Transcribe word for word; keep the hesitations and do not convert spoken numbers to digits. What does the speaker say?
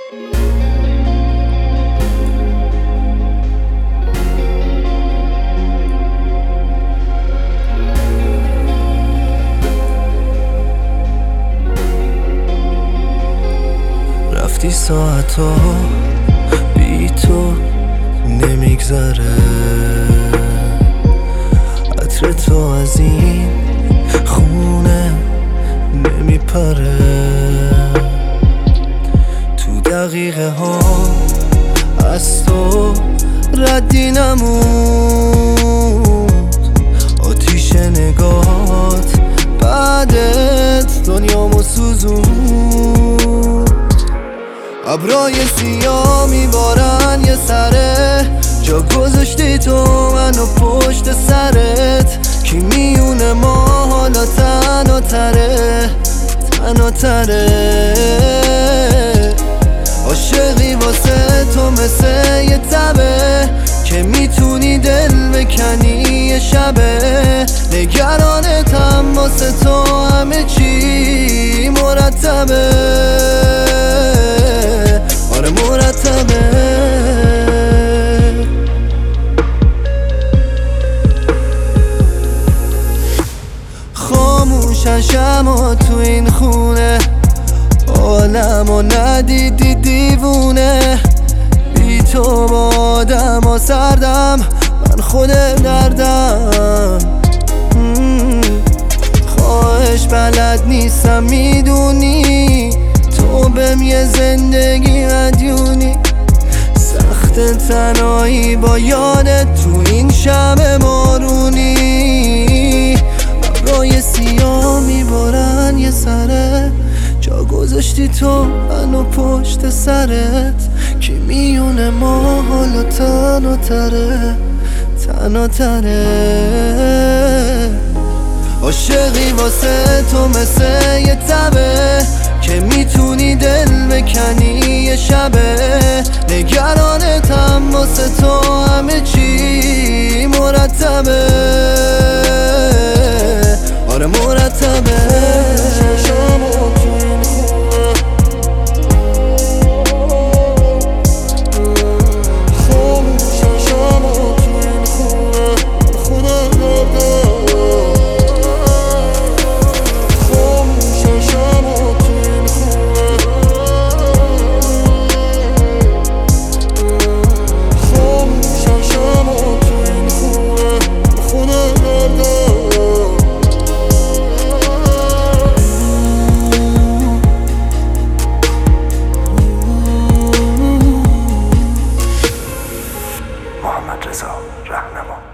رفتی ساعتا بی تو نمیگذره، عطر تو از این خونه نمیپره. تو دقیقه ها از تو ردی نموند، آتیش نگات بعدت دنیامو سوزوند. ابرای سیاه میبارن یه سره، جا گذاشتی تو منو پشت سرت. کی میونه ما حالا تنها تره تنها تره. عاشقی واسه تو مثل یه تبه که میتونی دل بکنی یه شبه. نگرانتم واسه تو همه چی مرتبه، آره مرتبه. خاموشن شما تو این خونه، عالمو ندیدی دیوونه. بی تو با آدم ها سردم، من خود دردم. خواهش بلد نیستم میدونی، تو بهم یه زندگی مدیونی. سخت تنهایی با یادت تو این شب بارونی. ابرای سیاه میبارن یه سره، جا گذاشتی تو منو پشت سرت. کی میونه ما حالا تنها تره تنها تره. عاشقی واسه تو مثل یه تبه که میتونی دل بکنی یه شبه. نگرانتم واسه تو همه چی مرتبه، آره مرتبه. محمد رضا رهنما.